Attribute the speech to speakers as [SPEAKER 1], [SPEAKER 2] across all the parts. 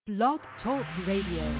[SPEAKER 1] Blog Talk Radio.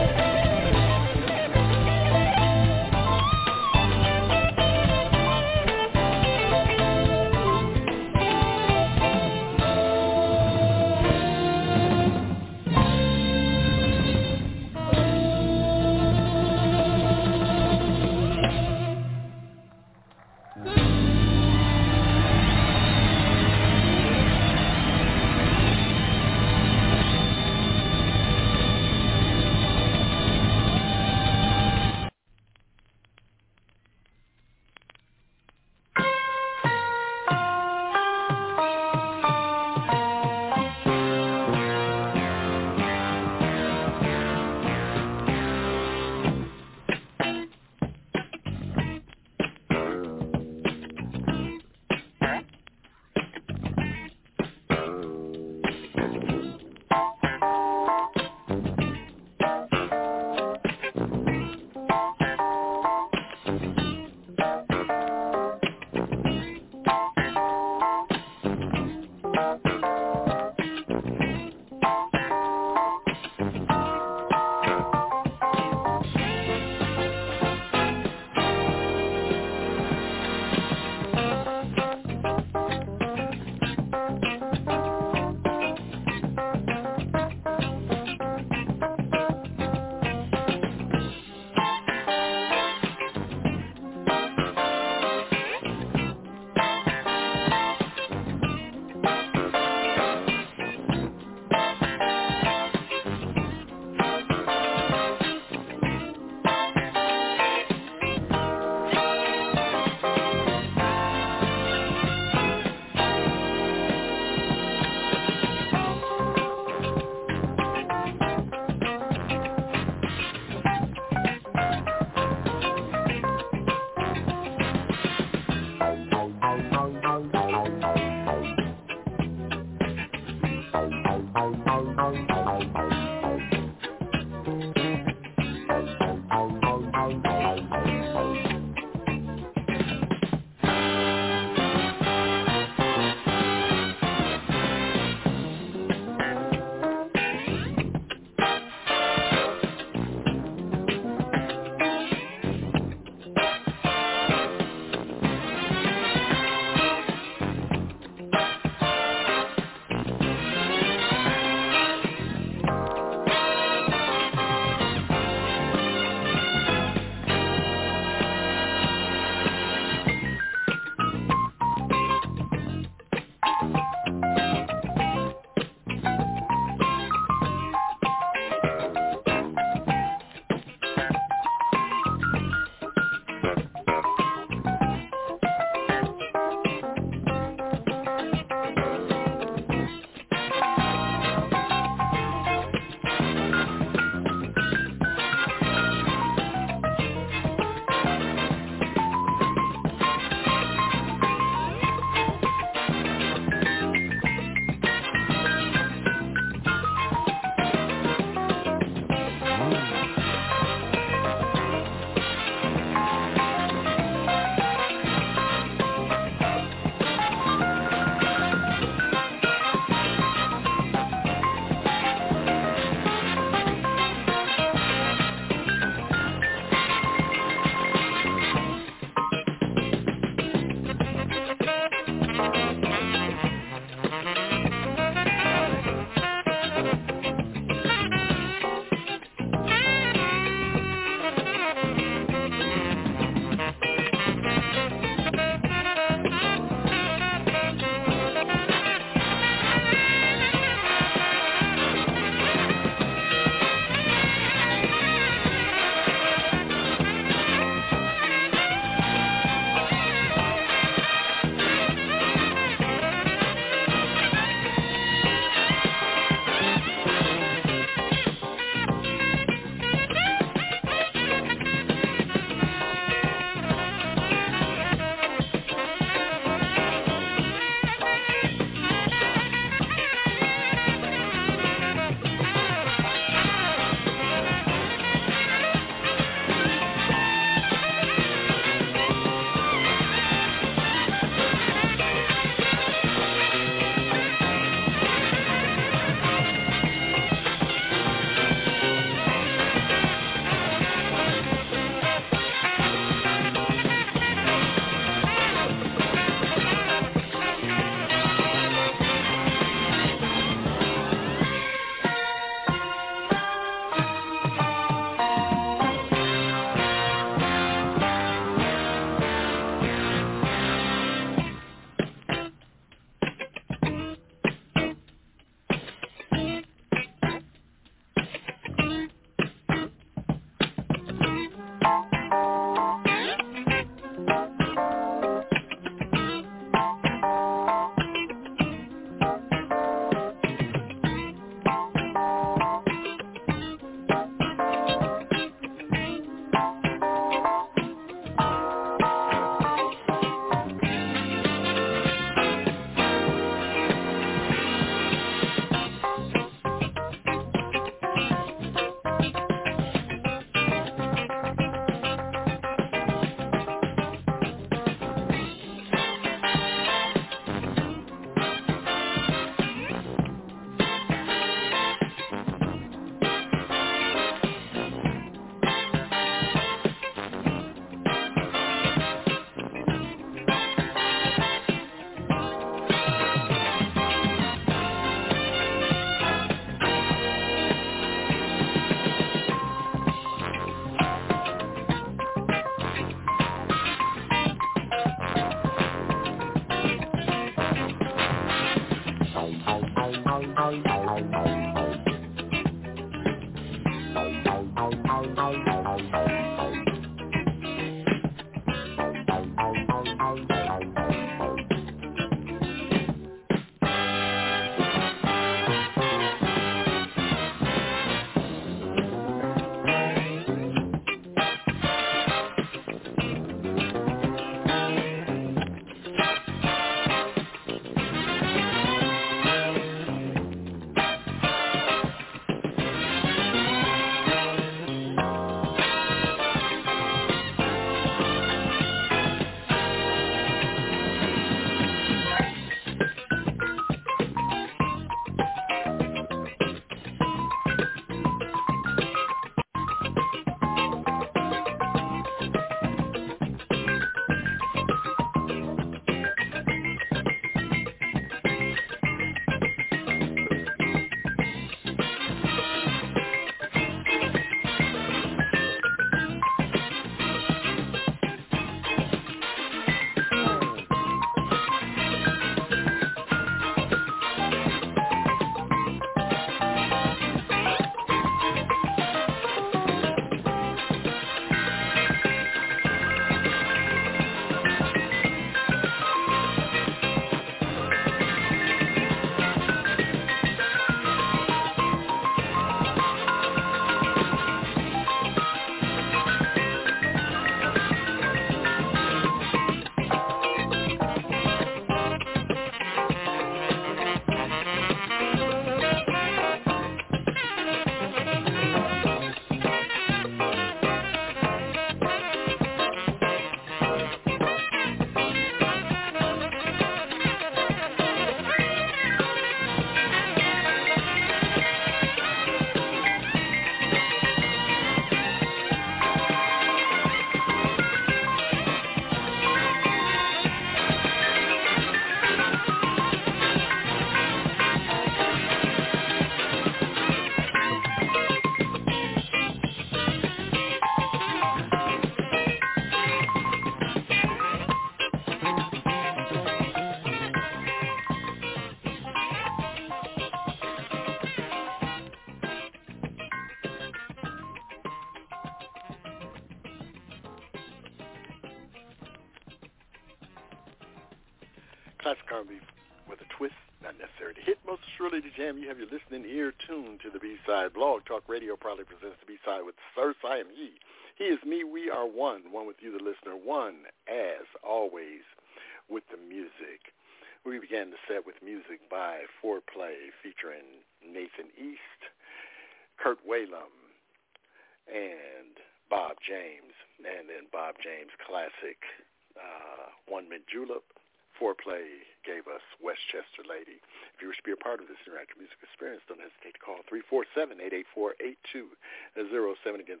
[SPEAKER 2] classic R&B with a twist, not necessary to hit, most surely to jam. You have your listening ear tuned to the B-Side. Blog Talk Radio proudly presents the B-Side with Sir I am He. He is me, we are one with you, the listener, one, as always, with the music. We began the set with music by Foreplay featuring Nathan East, Kurt Whalum, and Bob James, and then Bob James' classic, One Mint Julep. Foreplay gave us Westchester Lady. If you wish to be a part of this interactive music experience, don't hesitate to call 347-884-8207. Again,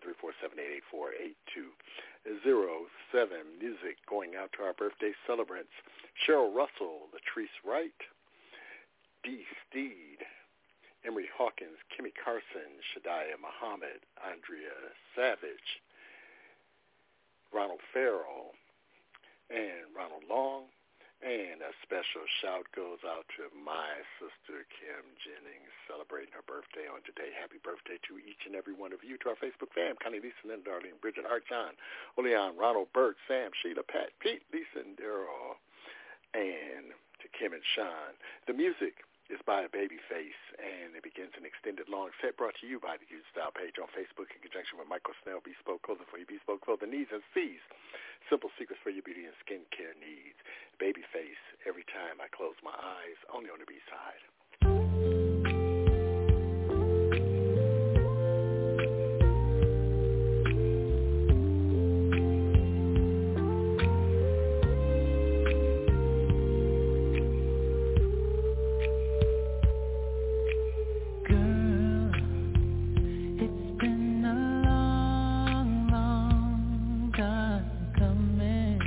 [SPEAKER 2] 347-884-8207. Music going out to our birthday celebrants, Cheryl Russell, Latrice Wright, Dee Steed, Emery Hawkins, Kimmy Carson, Shadiah Muhammad, Andrea Savage, Ronald Farrell, and Ronald Long. And a special shout goes out to my sister, Kim Jennings, celebrating her birthday on today. Happy birthday to each and every one of you. To our Facebook fam, Connie, Lisa, Lynn, Darlene, Bridget, Art, John, Oleon, Ronald, Bert, Sam, Sheila, Pat, Pete, Lisa, and Daryl. And to Kim and Sean. The music is by Babyface, and it begins an extended long set brought to you by the Youth Style page on Facebook in conjunction with Michael Snell, Bespoke Clothing for your bespoke clothing needs, and C's, Simple Secrets for your beauty and skincare needs. Babyface, every time I close my eyes, only on the B-Side.
[SPEAKER 3] Coming.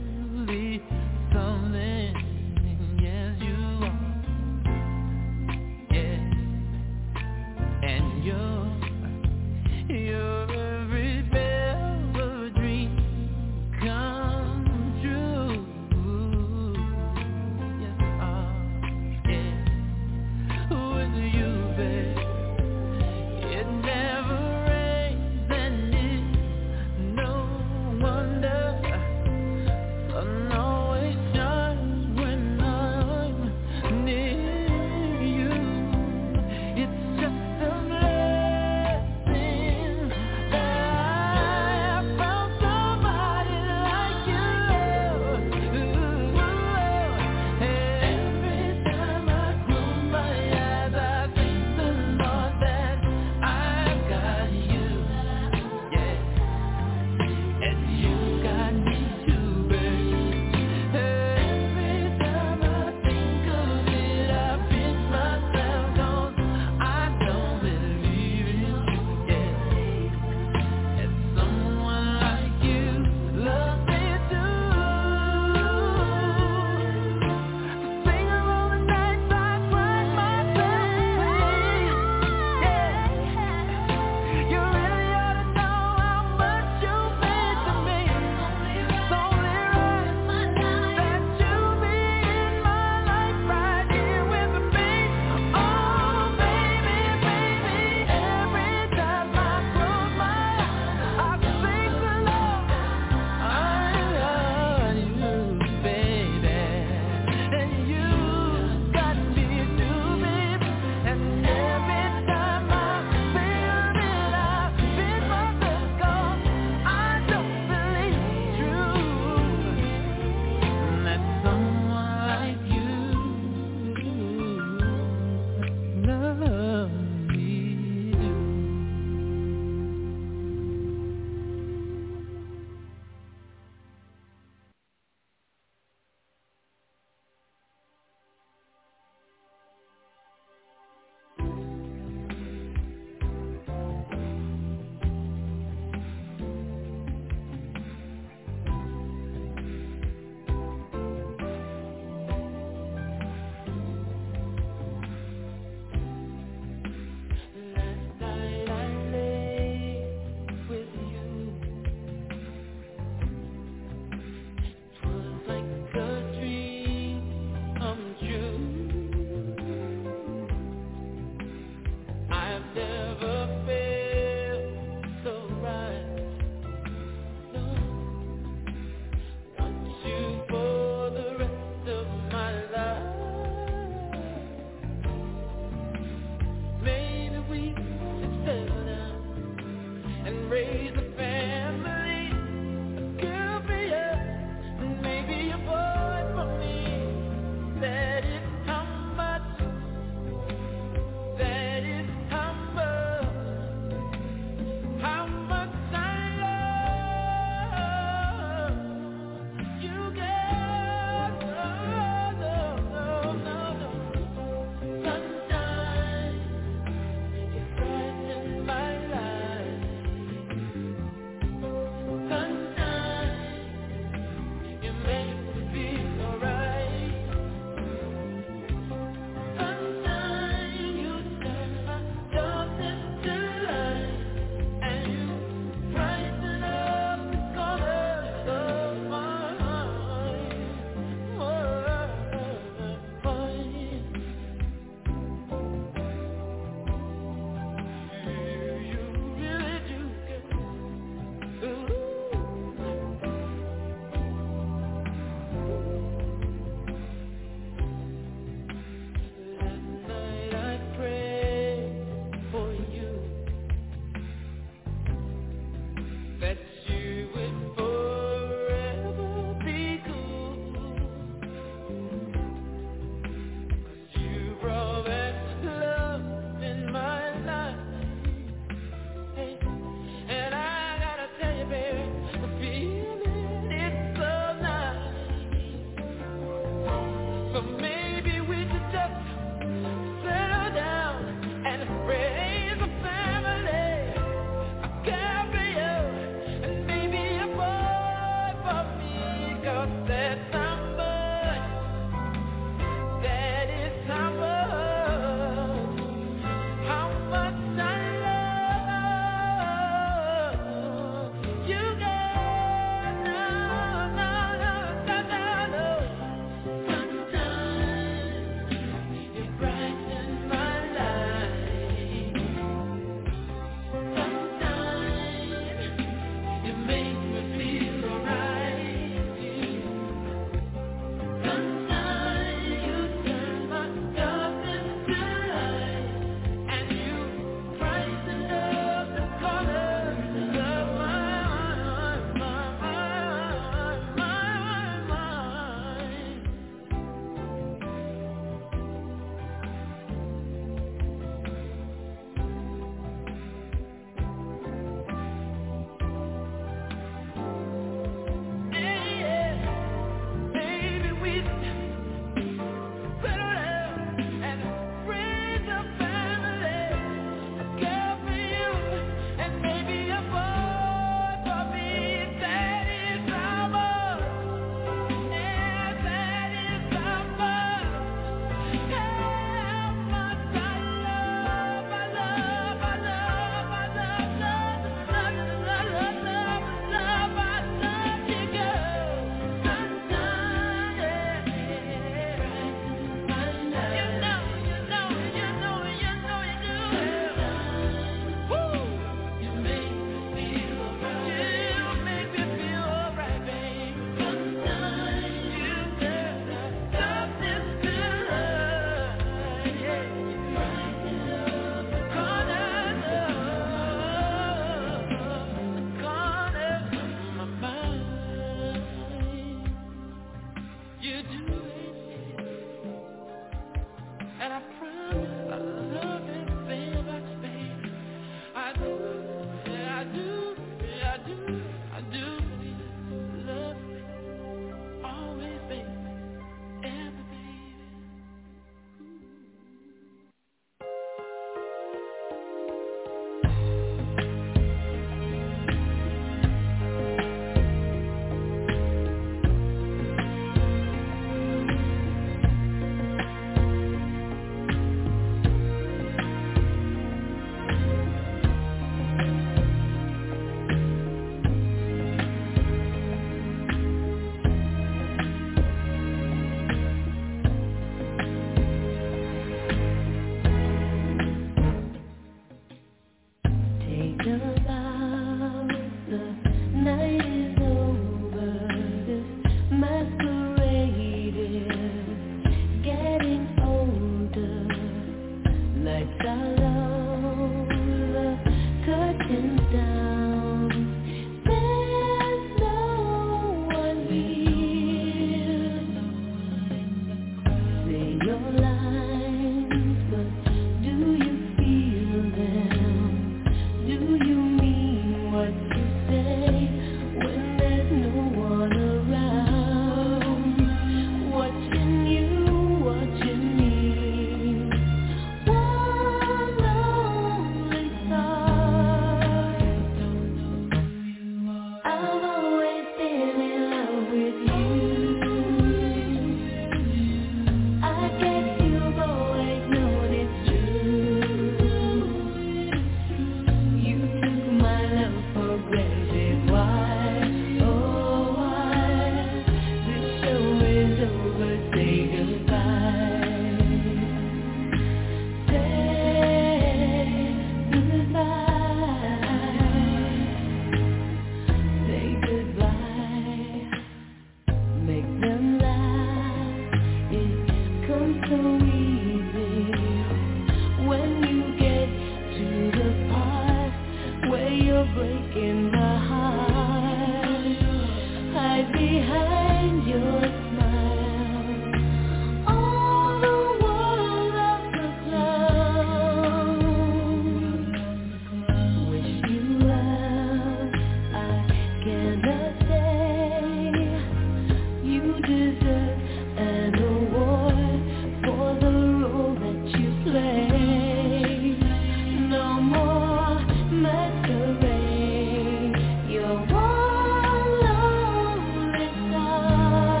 [SPEAKER 3] You're one lonely star.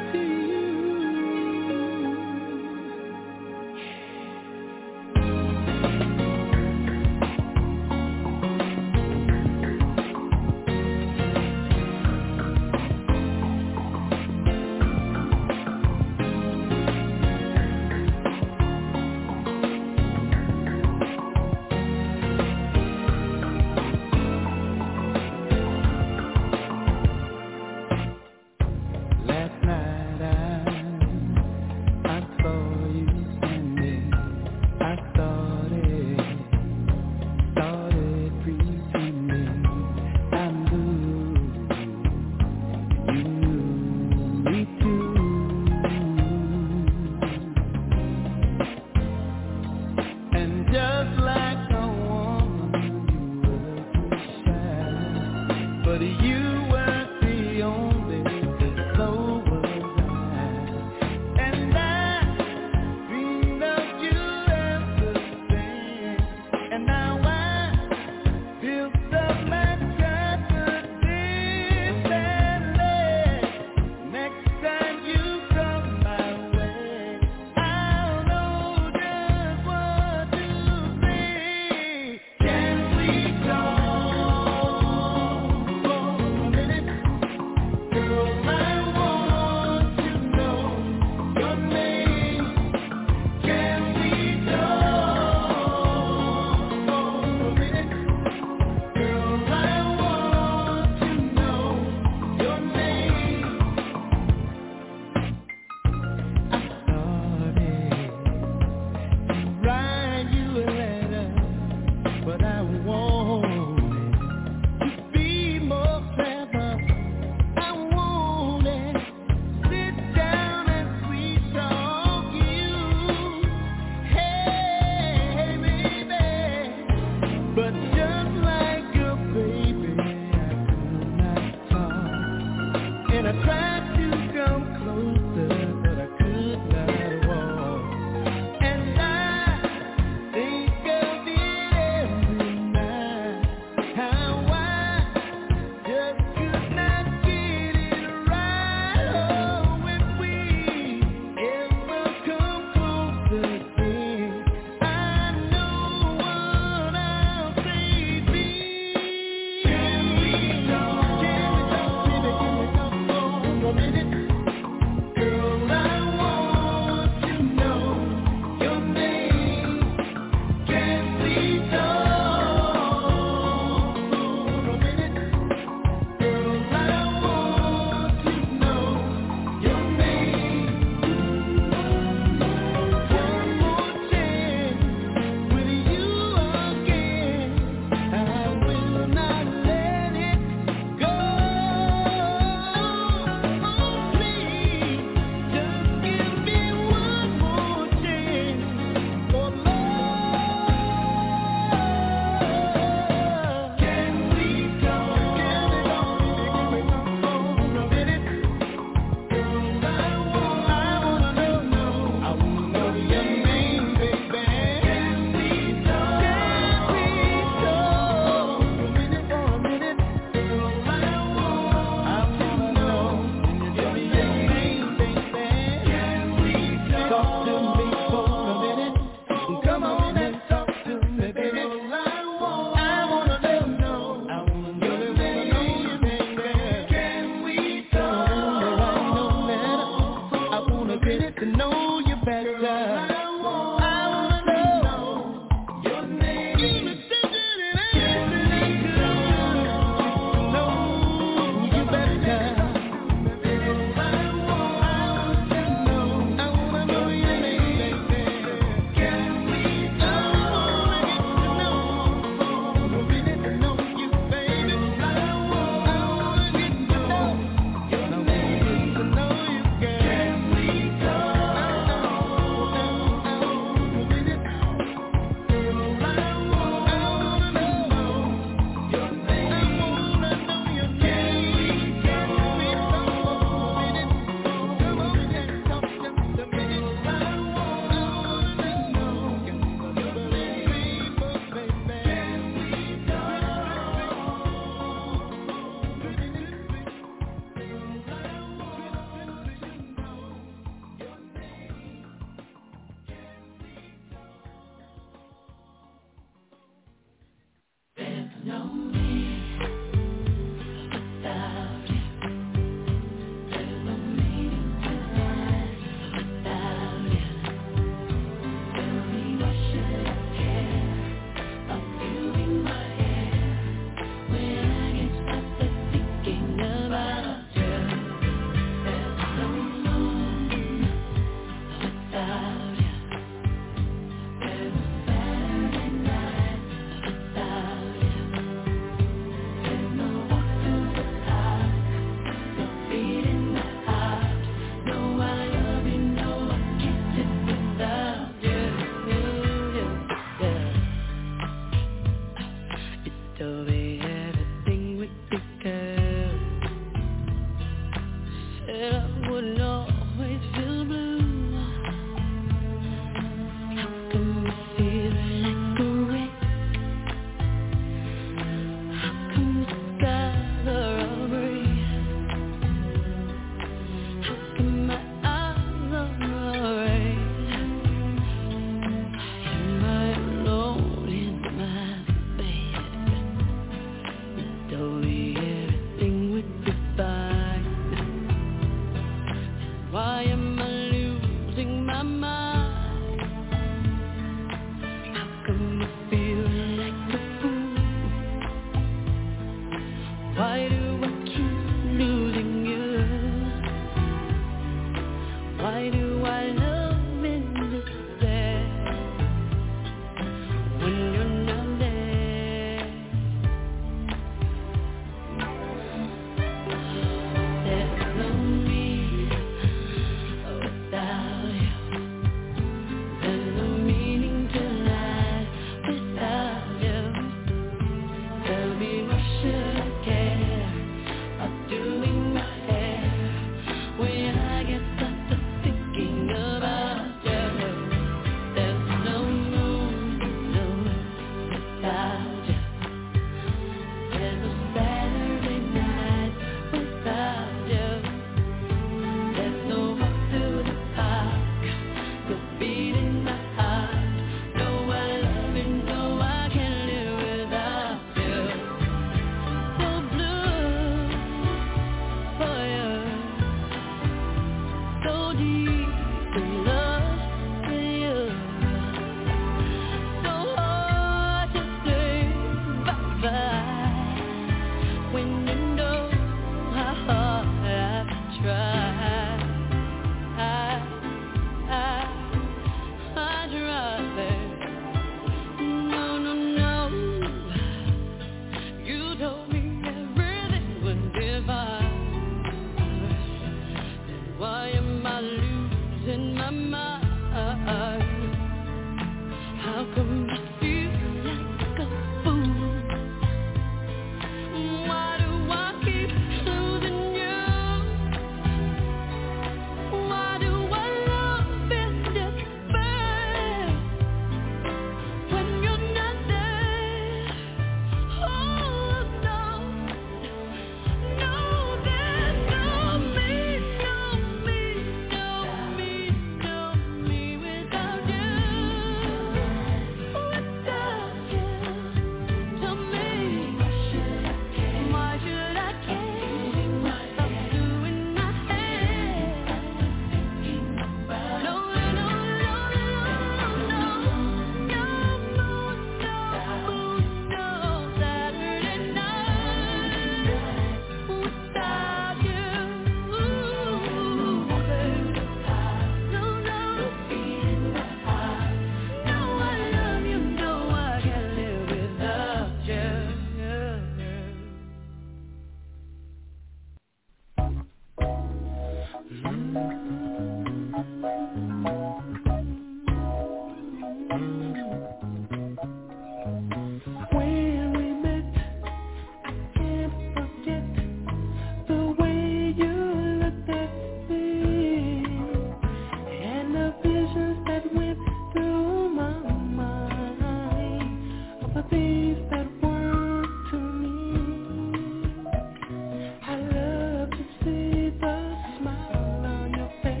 [SPEAKER 3] I love to see the smile on your face.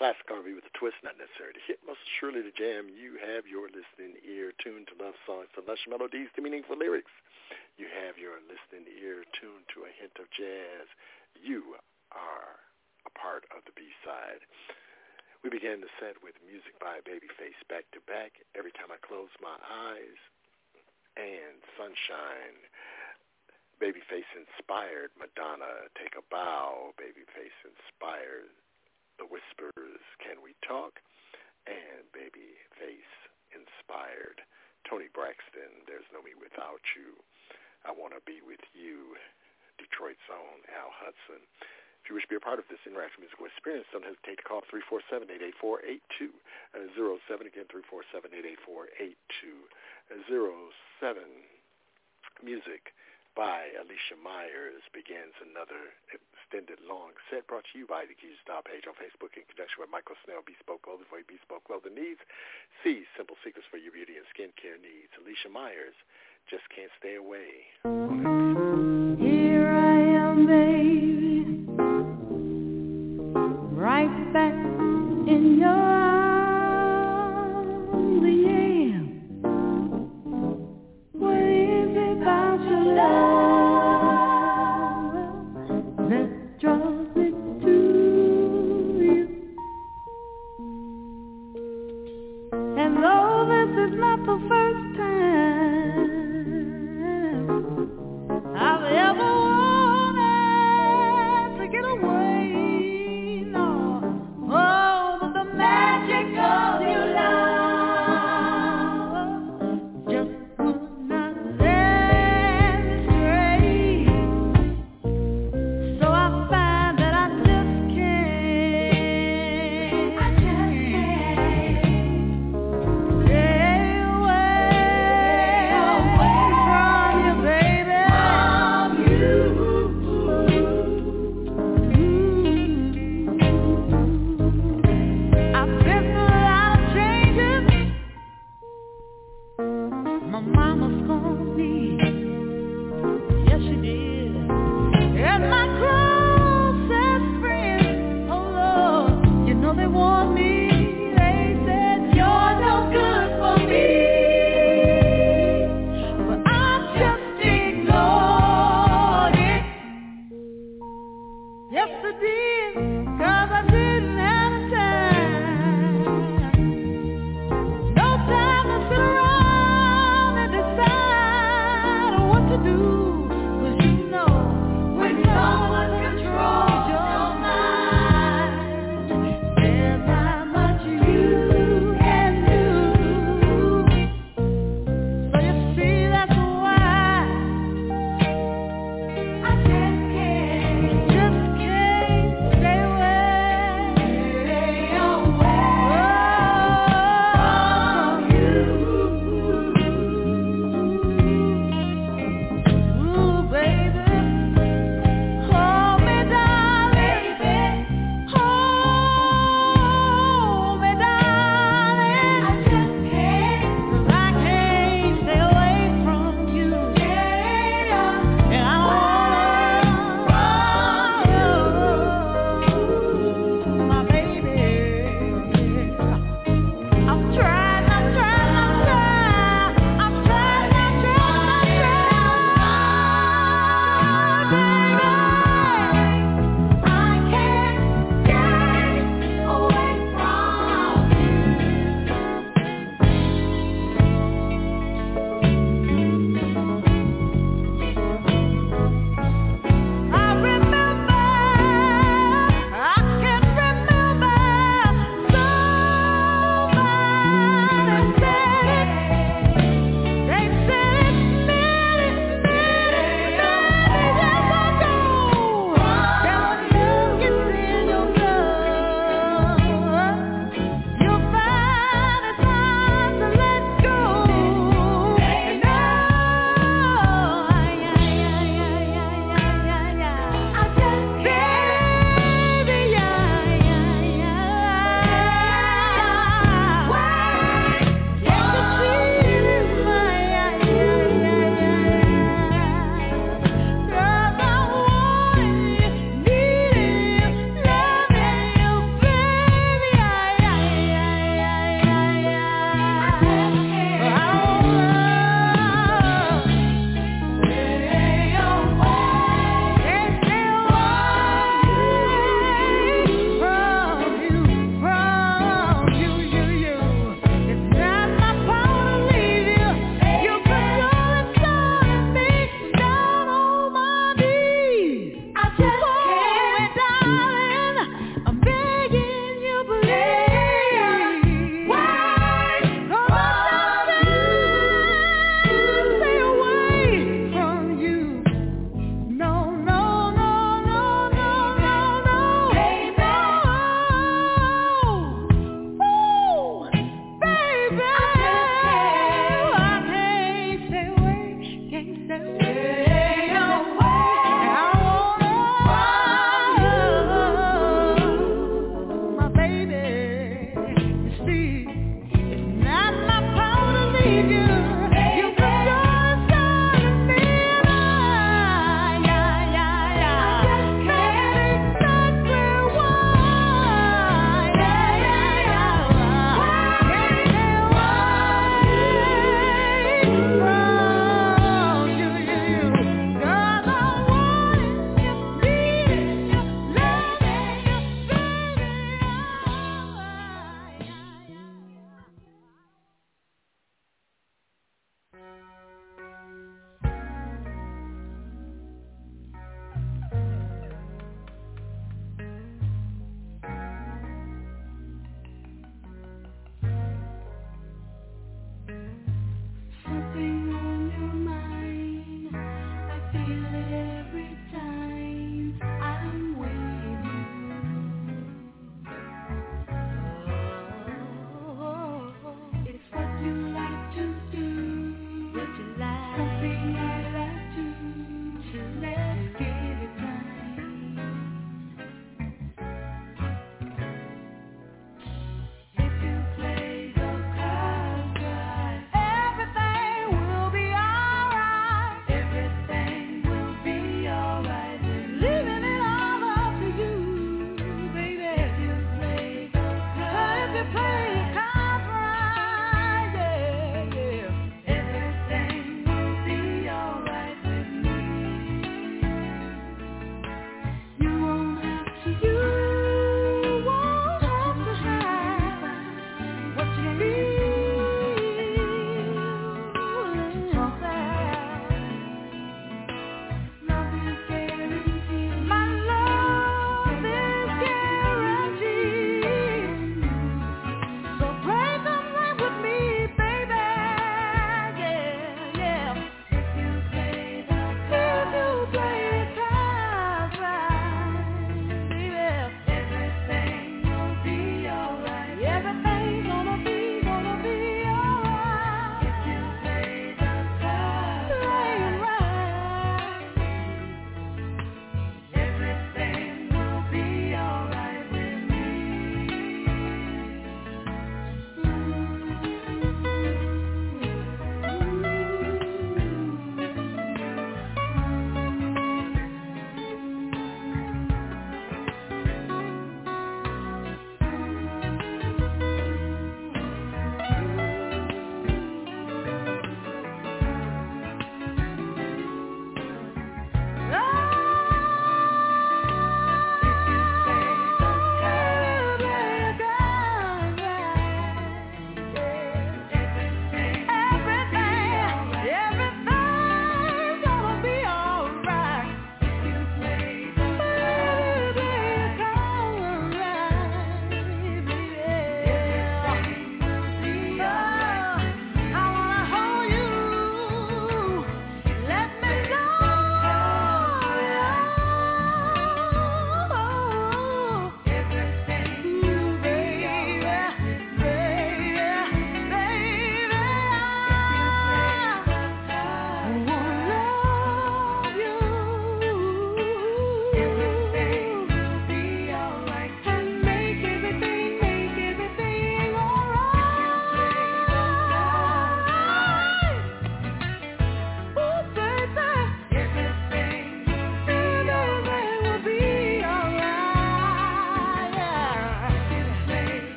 [SPEAKER 2] Classic R&B with a twist, not necessary to hit, most surely to jam. You have your listening ear tuned to love songs, to lush melodies, to meaningful lyrics. You have your listening ear tuned to a hint of jazz. You are a part of the B-side. We began the set with music by Babyface back to back, Every Time I Close My Eyes, and Sunshine. Babyface inspired Madonna, Take a Bow. Babyface inspired The Whispers, Can We Talk? And Babyface inspired Toni Braxton, There's No Me Without You. I Want to Be With You, Detroit's own Al Hudson. If you wish to be a part of this interactive musical experience, don't hesitate to call 347-884-8207. 07 again, 347-884-8207. Music by Alicia Myers begins another extended long set brought to you by the Key Style page on Facebook in conjunction with Michael Snell, Bespoke Clothing for your bespoke clothing needs. See Simple Secrets for your beauty and skincare needs. Alicia Myers, Just Can't Stay Away.
[SPEAKER 1] Here I am, baby, right back in your arms, yeah. What is it about your love that draws me to you? And though this is not the first time I've ever wanted to get away, no. Oh, but the magic of your love just would not let me stray. So I find that I just can't stay away from you, baby. I've been through a lot of changes. My mama scorned me, yes she did. And my closest friends, oh Lord, you know they warned me. They said you're no good for me, but I just ignored it. Yes I did, 'cause I didn't have time. No time to sit around and decide what to do. 'Cause you know, when no one controls your mind, there's not much you can do. So you see, that's why I just can't stay away from you.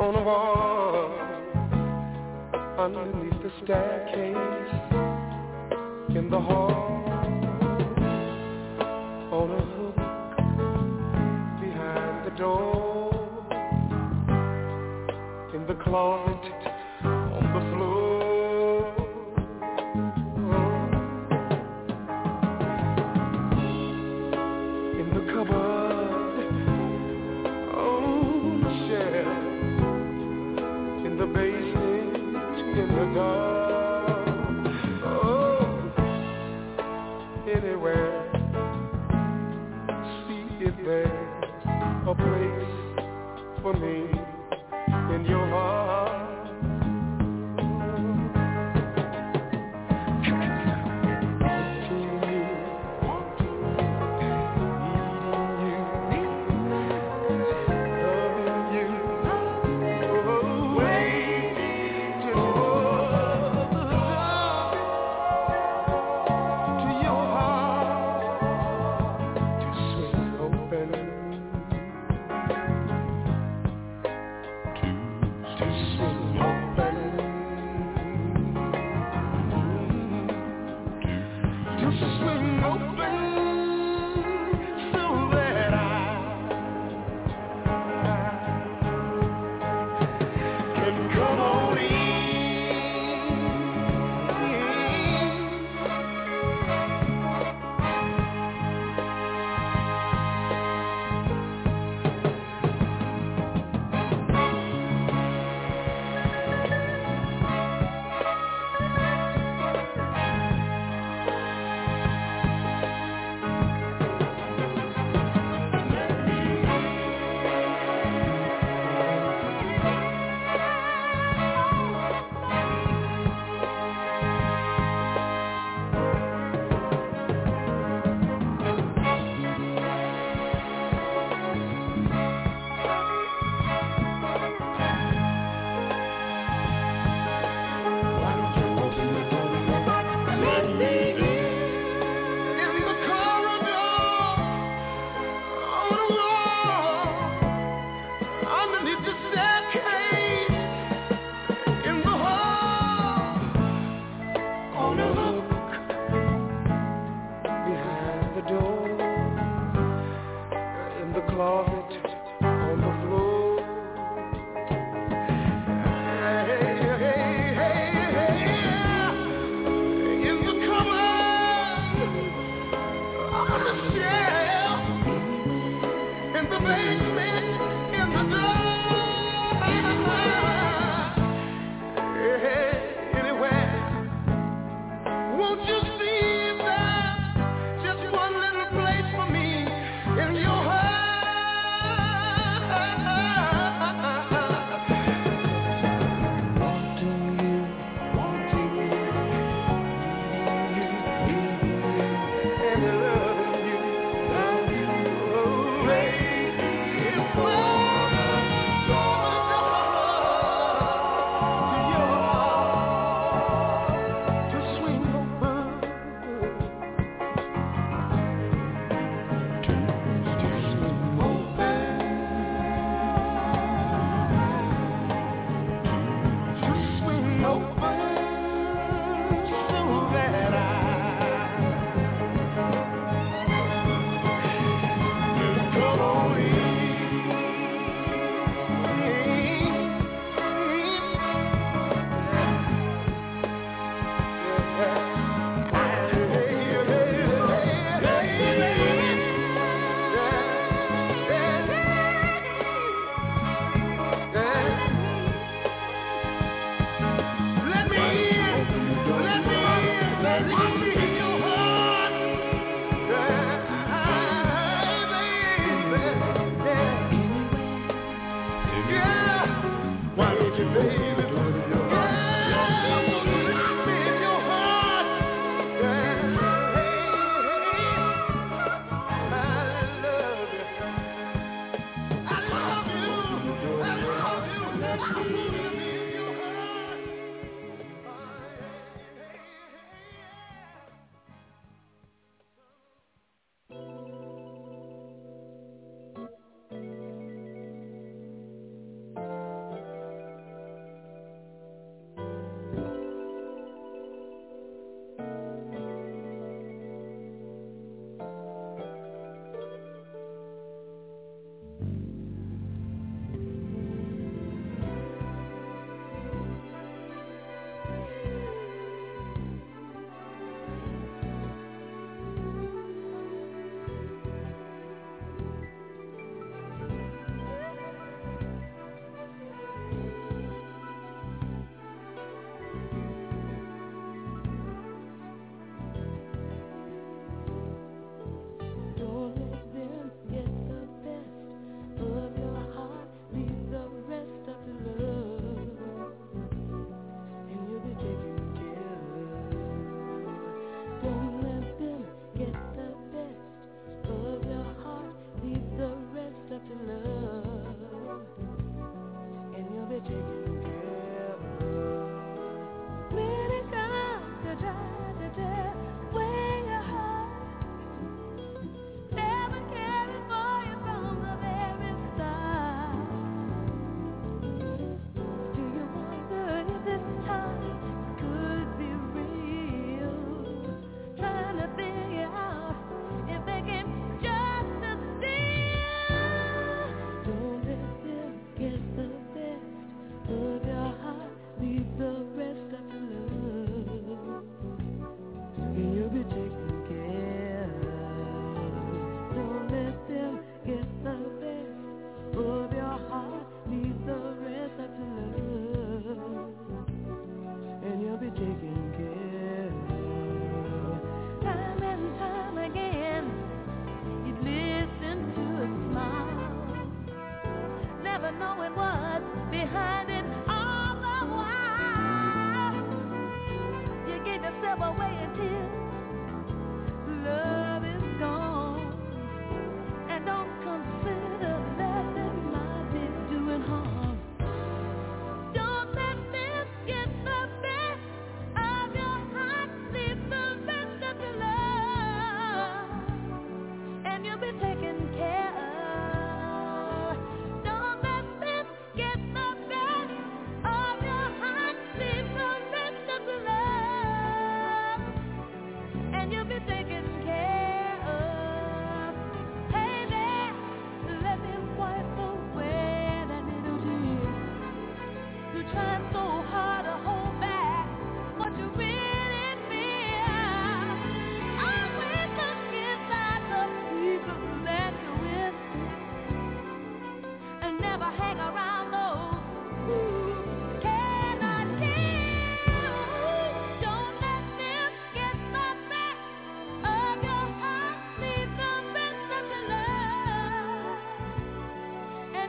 [SPEAKER 3] on the wall, underneath the staircase, in the hall, on a hook behind the door, in the closet, on the floor, in the cupboard, on the shelf, in the basement, in the garden, anywhere. See if there's a place for me in your heart.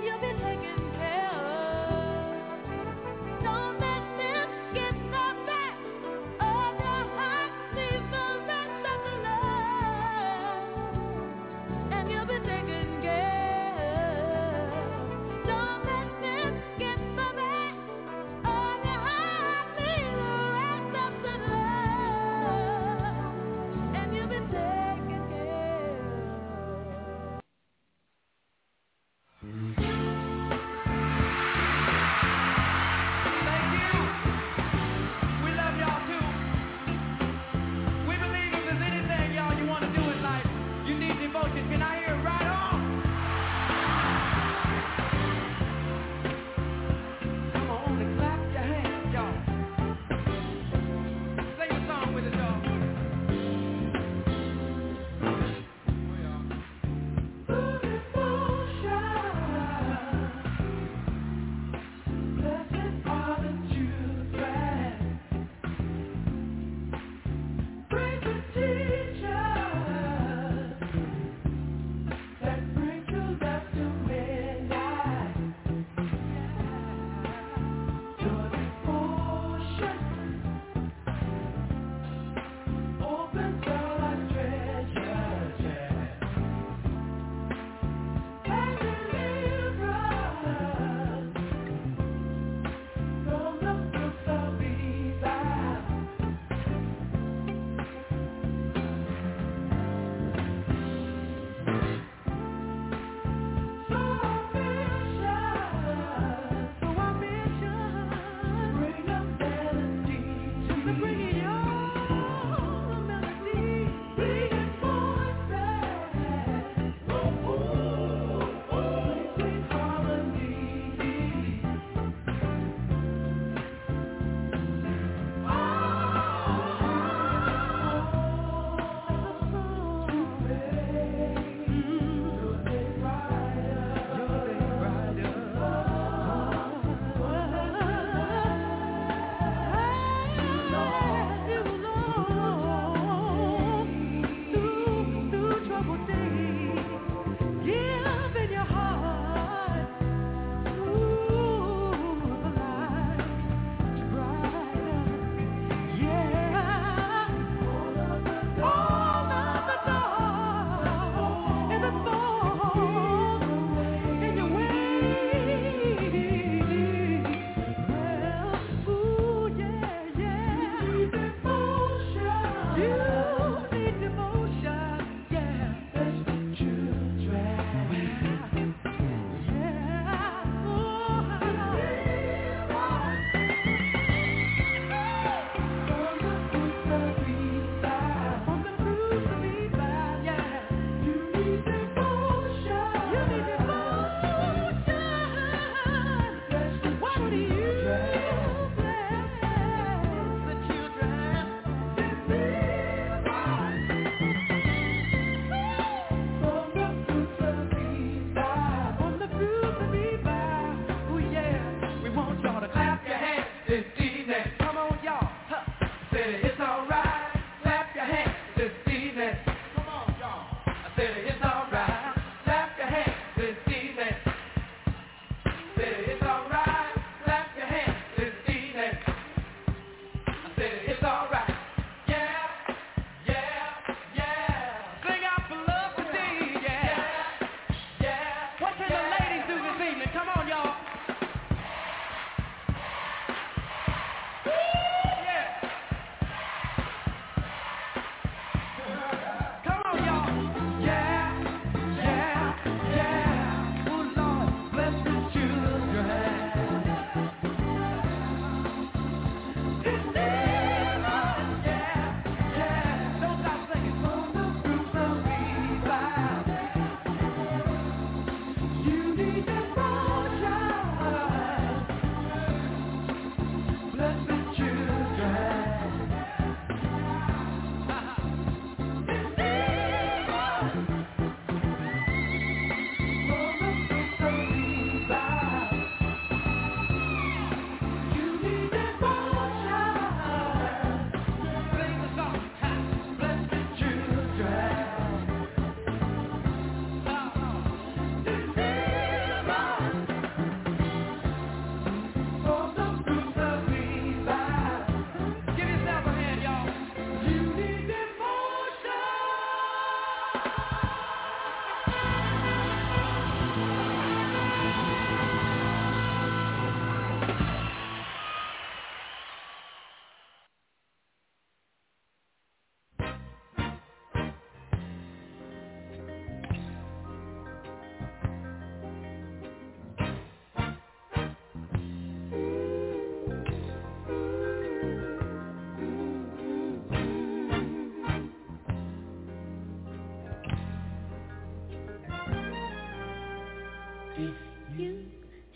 [SPEAKER 3] children.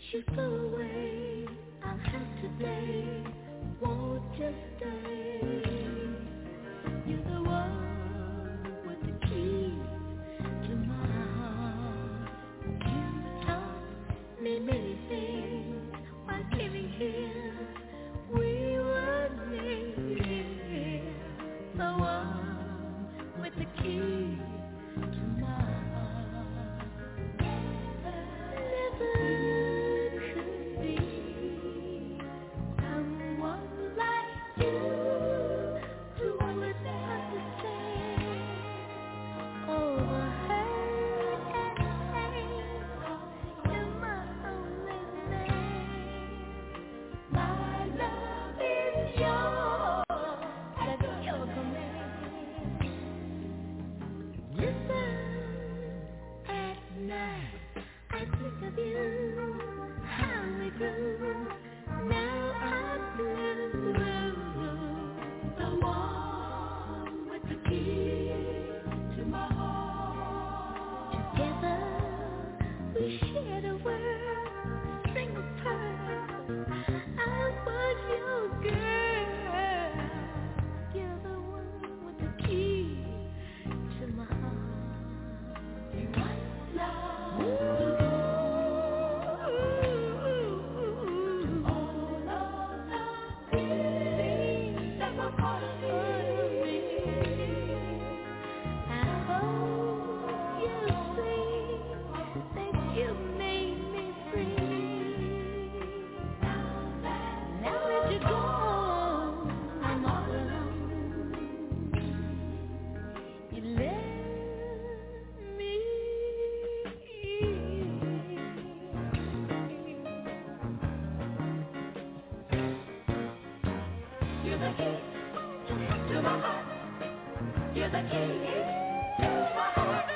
[SPEAKER 1] you go away, I'll have to stay. Won't you stay? You're the one with the key to my heart. You taught me many things while living here. We were near. The one with the key to my heart. Never could be someone like you who would understand all the hurt and pain. You're my only man. My love is yours, at your command. Listen at night. I think of you, how we grew. Now I'm blue. The one with the key to my heart. Together we shared a world, string of pearls. I was your girl. You're the one with the key to my heart. You want love. You're the key to my heart.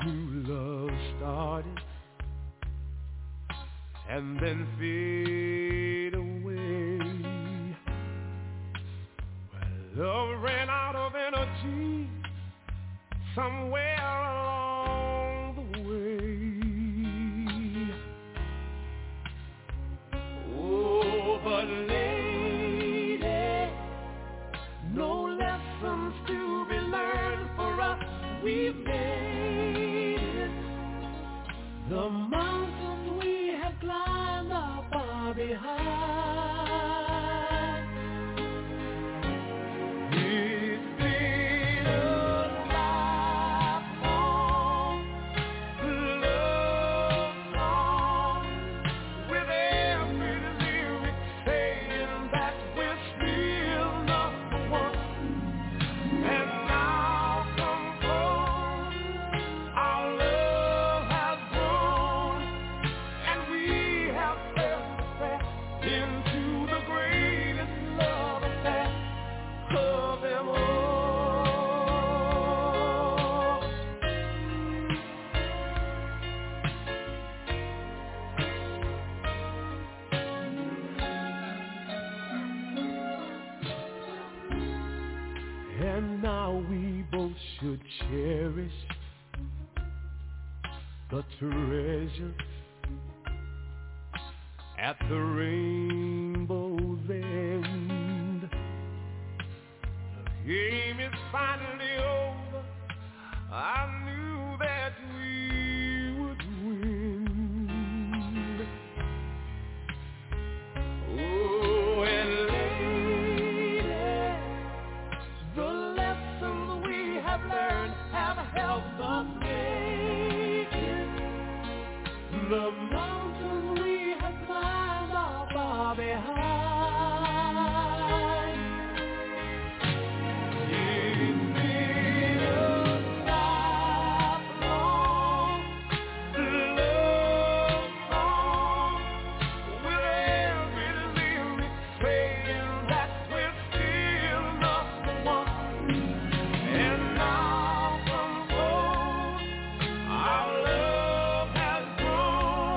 [SPEAKER 3] new love started and then fade away. Well, love ran out of energy somewhere along the way. Oh, but lady, no lessons to be learned for us. We've made it. The mountains we have climbed are far behind. It's been a lifelong love song with every lyric saying that we're still number one. And now come home, our love has grown, and we have felt that into the greatest love affair of them all. And now we both should cherish the treasure at the rainbow's end. The game is finally over. I knew that we would win. Oh, and lady, the lessons we have learned have helped us make it. The mountains we have climbed are far behind. It's been a lifelong love song with every lyric saying that we're still number one. And now from home, our love has grown,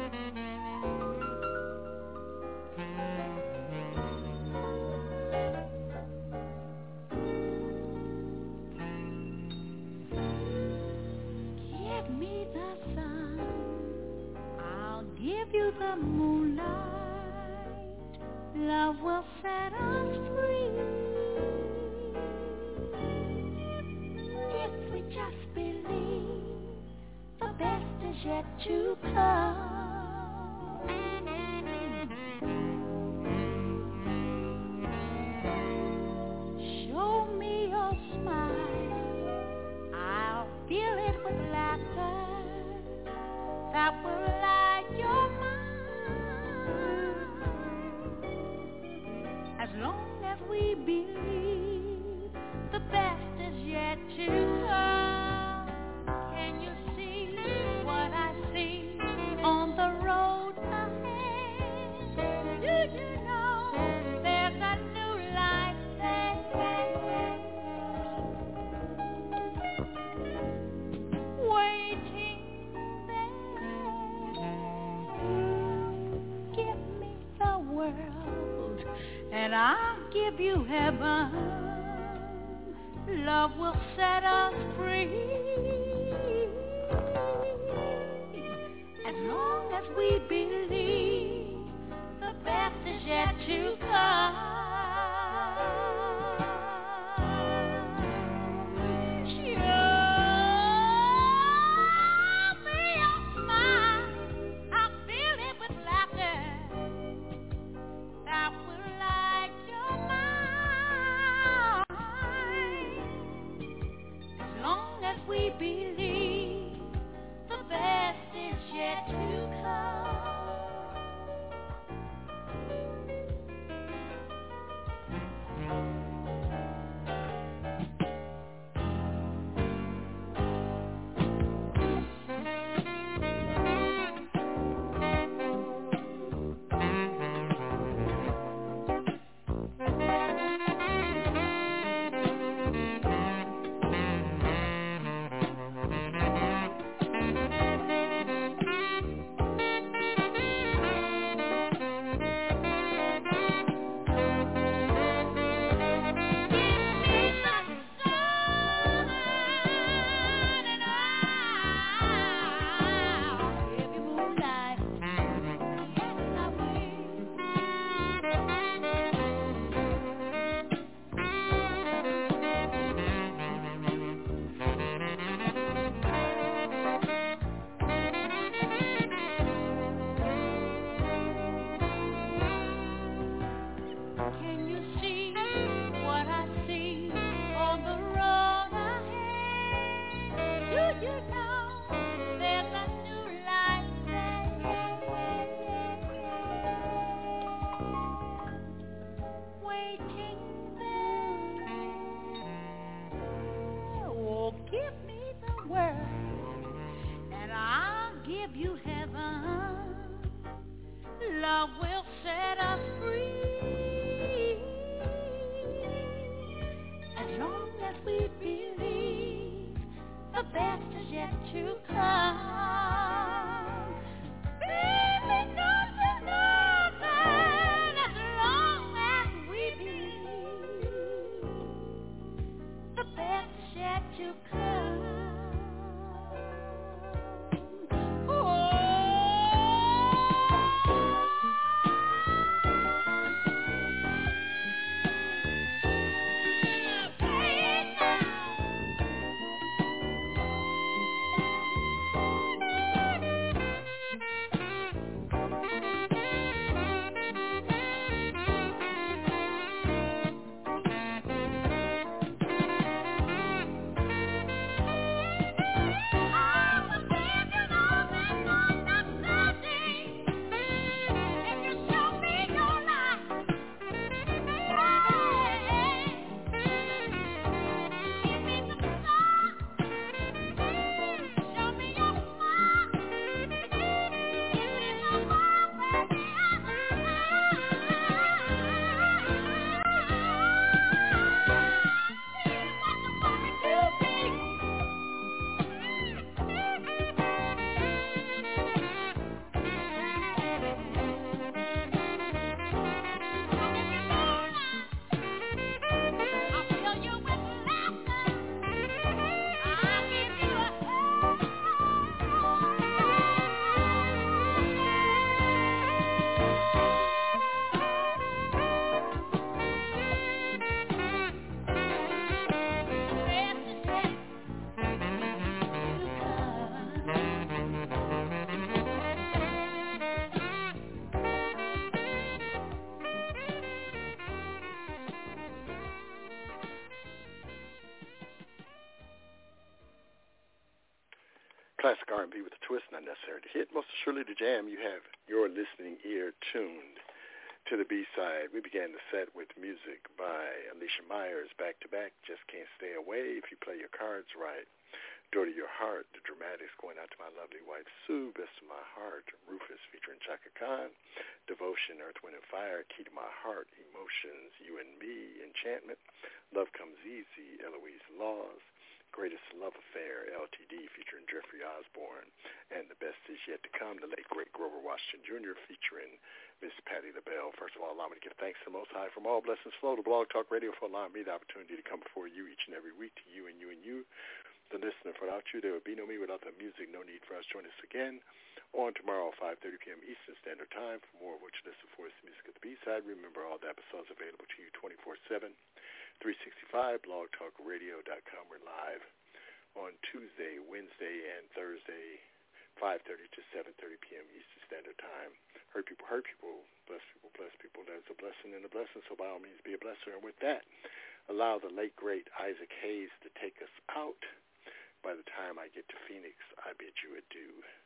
[SPEAKER 1] Give me the sun, I'll give you the moonlight. Love will set us free if we just believe the best is yet to come. Show me your smile, I'll fill it with laughter that will light your mind. As long as we believe the best is yet to come. Can you see what I see on the road ahead? Do you know there's a new life there? Waiting there. Give me the world and I'll give you heaven. Love will set us free as long as we believe the best is yet to come. Show me your smile, I'll fill it with laughter that will light your mind. As long as we believe the best is yet to come. Can you see what I see on the road ahead? Do you know there's a new life there? Waiting there. Oh, give me the world and I'll give you heaven. Love will set us free as long as we believe the best is yet to come. Baby, don't you know that as long as we believe the best is yet to come. Oh,
[SPEAKER 2] Classic R&B with a twist, not necessary to hit. Most assuredly to jam. You have your listening ear tuned to the B-side. We began the set with music by Alicia Myers, back-to-back, Just Can't Stay Away, If You Play Your Cards Right. Door to Your Heart, The Dramatics, going out to my lovely wife, Sue, Best of My Heart, Rufus featuring Chaka Khan, Devotion, Earth, Wind, and Fire, Key to My Heart, Emotions, You and Me, Enchantment, Love Comes Easy, Eloise Laws, Greatest Love Affair, LTD, featuring Jeffrey Osborne, and The Best Is Yet to Come, the late, great Grover Washington Jr., featuring Miss Patti LaBelle. First of all, allow me to give thanks to the Most High from all blessings flow to Blog Talk Radio for allowing me the opportunity to come before you each and every week, to you and you and you, the listener. Without you, there would be no me. Without the music, no need for us. Join us again on tomorrow, 5:30 p.m. Eastern Standard Time. For more of what you listen for is the music at the B-side. Remember, all the episodes available to you 24/7. 365, blogtalkradio.com. We're live on Tuesday, Wednesday, and Thursday, 5:30 to 7:30 p.m. Eastern Standard Time. Hurt people, bless people, bless people. That's a blessing and a blessing, so by all means be a blesser. And with that, allow the late, great Isaac Hayes to take us out. By the time I get to Phoenix, I bid you adieu.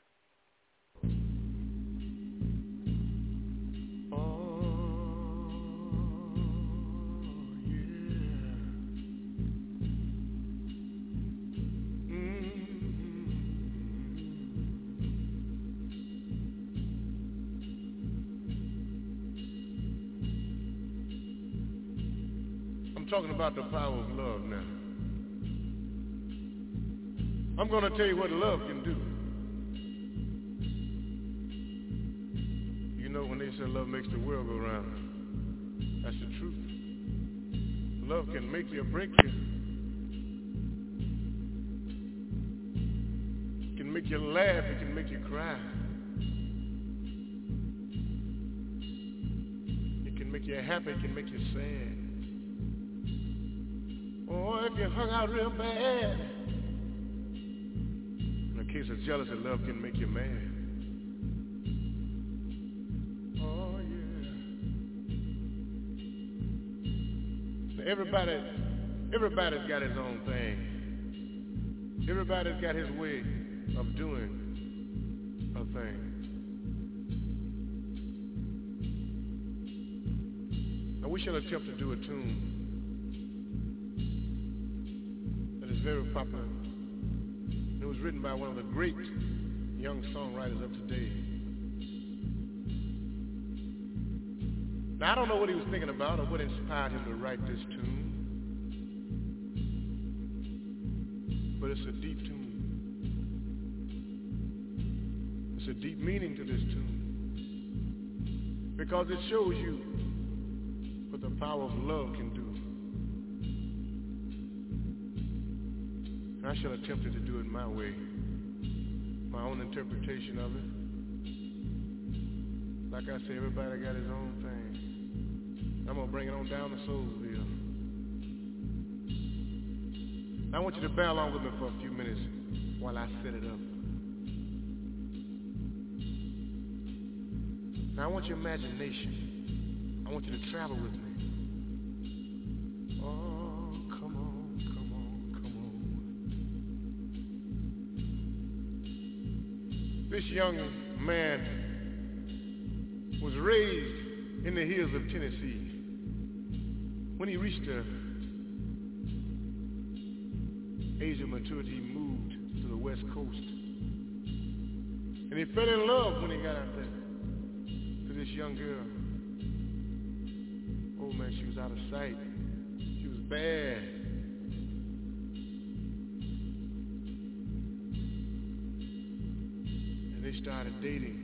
[SPEAKER 3] I'm talking about the power of love now. I'm going to tell you what love can do. You know, when they say love makes the world go round, that's the truth. Love can make you or break you. It can make you laugh. It can make you cry. It can make you happy. It can make you sad. Or if you hung out real bad, in a case of jealousy, love can make you mad. Oh, yeah. Everybody's got his own thing. Everybody's got his way of doing a thing. Now, we shall attempt to do a tune very popular. It was written by one of the great young songwriters of today. Now, I don't know what he was thinking about or what inspired him to write this tune, but it's a deep tune. It's a deep meaning to this tune because it shows you what the power of love can do. I shall attempt to do it my way, my own interpretation of it. Like I say, everybody got his own thing. I'm going to bring it on down to Soulsville. I want you to bear along with me for a few minutes while I set it up. Now I want your imagination. I want you to travel with me. This young man was raised in the hills of Tennessee. When he reached the age of maturity, he moved to the West Coast. And he fell in love when he got out there to this young girl. Oh man, she was out of sight. She was bad. They started dating,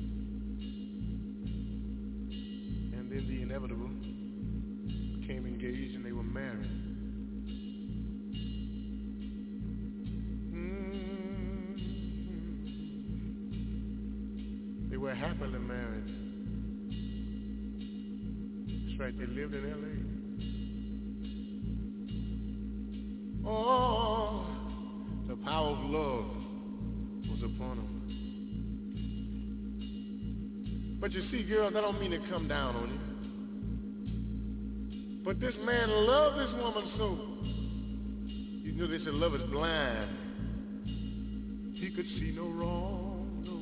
[SPEAKER 3] and then the inevitable, became engaged and they were married. They were happily married. That's right, they lived in L.A. Oh, the power of love was upon them. But you see, girls, that don't mean to come down on you. But this man loved this woman so. You know they say love is blind. He could see no wrong, no.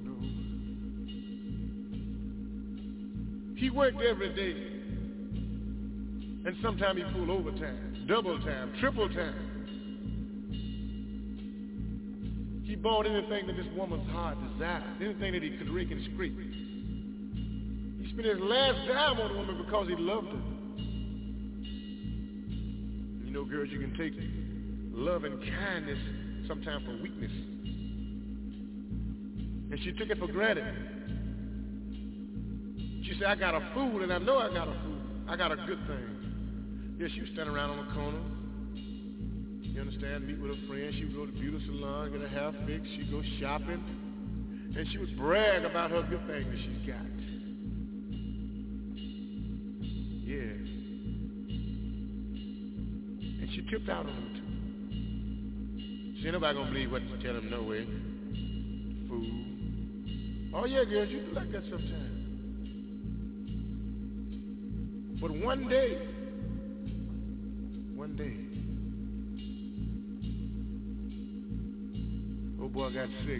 [SPEAKER 3] He worked every day, and sometimes he pulled overtime, double time, triple time. He bought anything that this woman's heart desired, anything that he could rake and scrape. He spent his last dime on the woman because he loved her. You know, girls, you can take love and kindness sometimes for weakness. And she took it for granted. She said, I got a fool, and I know I got a fool. I got a good thing. Yeah, she would stand around on the corner. You understand? Meet with a friend. She would go to the beauty salon, get her hair fixed. She'd go shopping. And she would brag about her good thing that she's got. Yeah. And she tipped out on him, too. She ain't nobody gonna believe what you tell him no way. Fool. Oh, yeah, girls, you do like that sometimes. But one day, old boy got sick,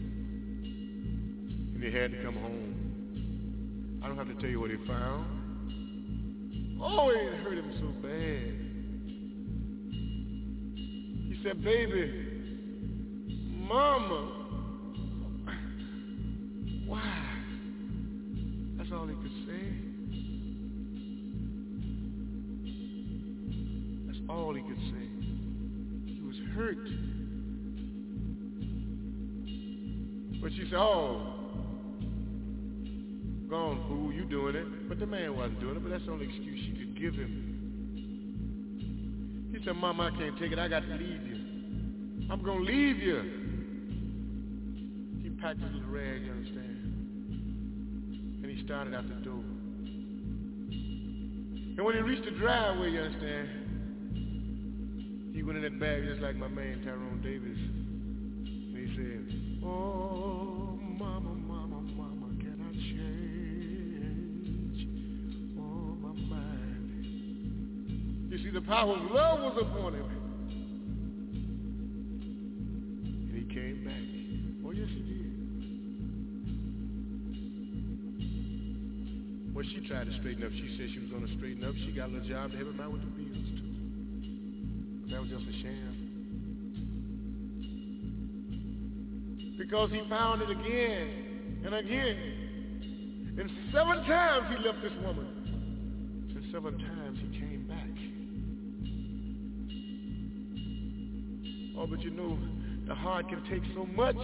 [SPEAKER 3] and he had to come home. I don't have to tell you what he found. Oh, it hurt him so bad. He said, baby, mama, why? That's all he could say. That's all he could say. He was hurt. But she said, oh, go on, fool, you doing it. But the man wasn't doing it, but that's the only excuse she could give him. He said, Mama, I can't take it. I got to leave you. I'm going to leave you. He packed his little rag, you understand? And he started out the door. And when he reached the driveway, you understand, he went in that bag just like my man Tyrone Davis. And he said, oh, mama, can I change? Oh, my mind. You see, the power of love was upon him. And he came back. Oh, yes, he did. Well, she tried to straighten up. She said she was going to straighten up. She got a little job to help him out with the bills, too. But that was just a sham. Because he found it again and again. And 7 times he left this woman. And 7 times he came back. Oh, but you know, the heart can take so much.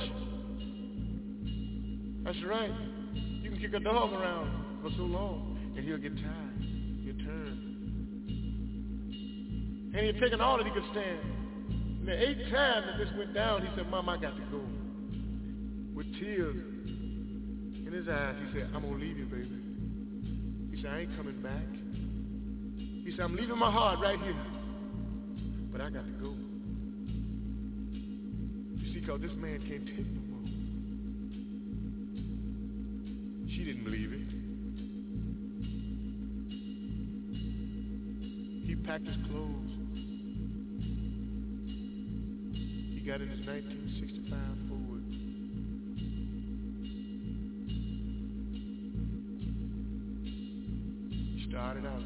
[SPEAKER 3] That's right. You can kick a dog around for so long, and he'll get tired. He'll turn. And he'd taken all that he could stand. And the 8th time that this went down, he said, Mom, I got to go. With tears in his eyes, he said, I'm going to leave you, baby. He said, I ain't coming back. He said, I'm leaving my heart right here. But I got to go. You see, because this man can't take no more. She didn't believe it. He packed his clothes. He got in his 1965 Ford. Started out.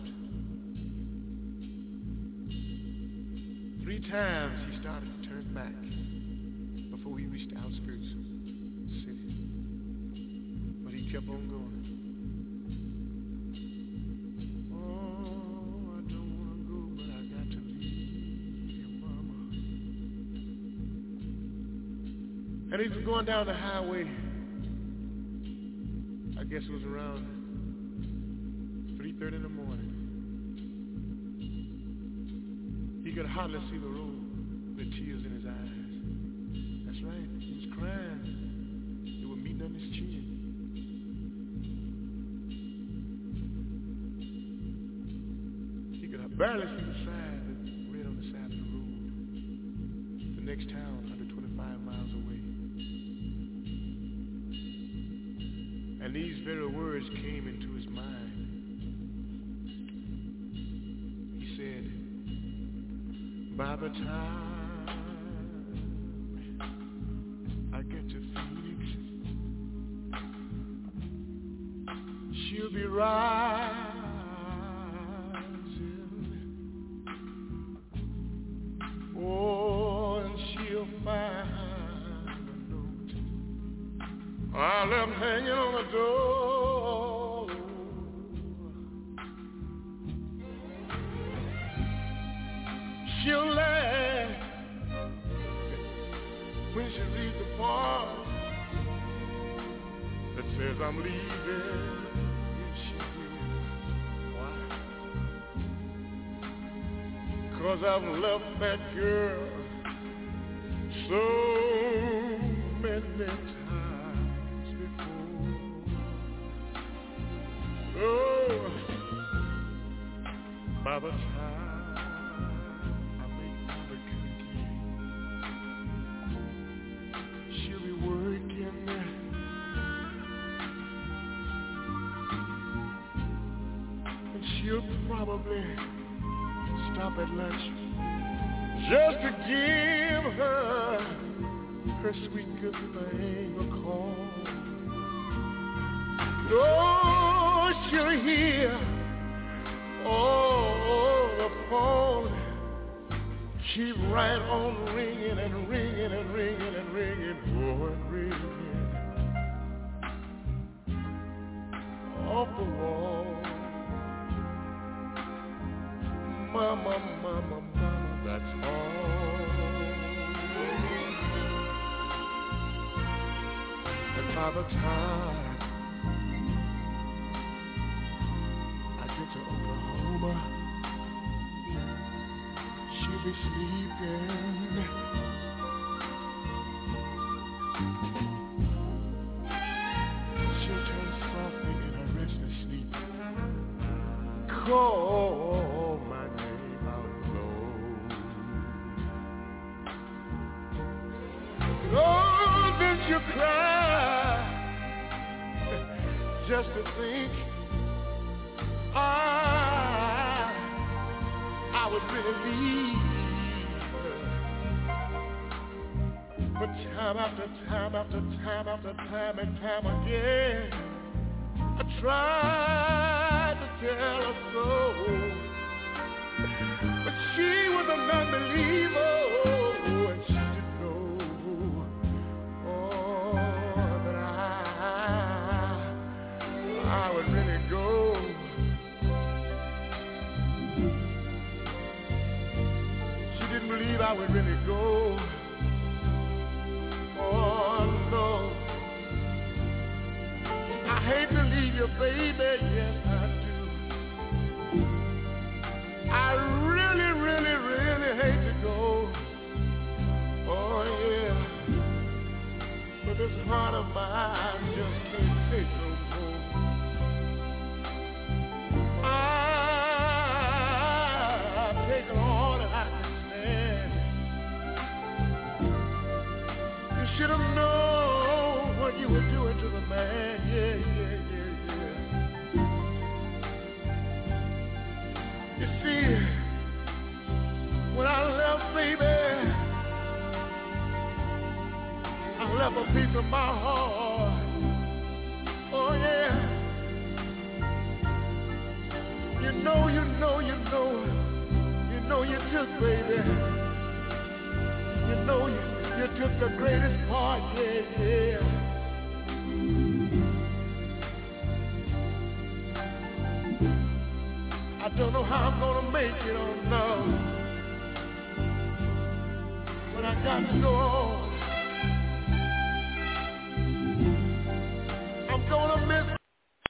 [SPEAKER 3] 3 times he started to turn back before he reached the outskirts of the city. But he kept on going. Oh, I don't want to go, but I got to leave your mama. And he was going down the highway. I guess it was around 3:30 in the morning. He could hardly see the road with tears in his eyes. That's right, he was crying. They were meeting on his chin. He could barely see the sign that read on the side of the road. The next town, 125 miles away. And these very words came into his mind. By the time she'll be rising. Oh, and she'll find a note I left hanging on the door. She'll laugh when she reads the part that says I'm leaving. Yes, she will. Why? 'Cause I've left that girl so many times before. Oh, by the time I make my return, she'll be working. She'll probably stop at lunch just to give her sweet good thing a call. Oh, she'll hear the phone keep right on ringing and ringing and ringing and ringing, oh, and ringing off the wall. Mama, mama, mama, that's all. And by the time I get to Oklahoma, she'll be sleeping. She'll turn softly in her restless sleep. Call my name out low. Oh, then she'll cry just to think I would really leave her. But time after time after time after time and time again, I tried to tell her so, but she was a non-believer, and she didn't know, that I would really go. She didn't believe I would really go. Oh no, I hate to leave you, baby, yes I do. I really, really, really hate to go. Oh yeah, but this heart of mine just can't take no more. I've taken all that I can stand. You should have known what you were doing to the man, yeah, yeah, yeah, yeah. You see, when I left, baby, I left a piece of my heart. Oh yeah. You know you took, baby. You know you took the greatest part, yeah, yeah. I don't know how I'm gonna make it on now, but I got to go on. I'm gonna miss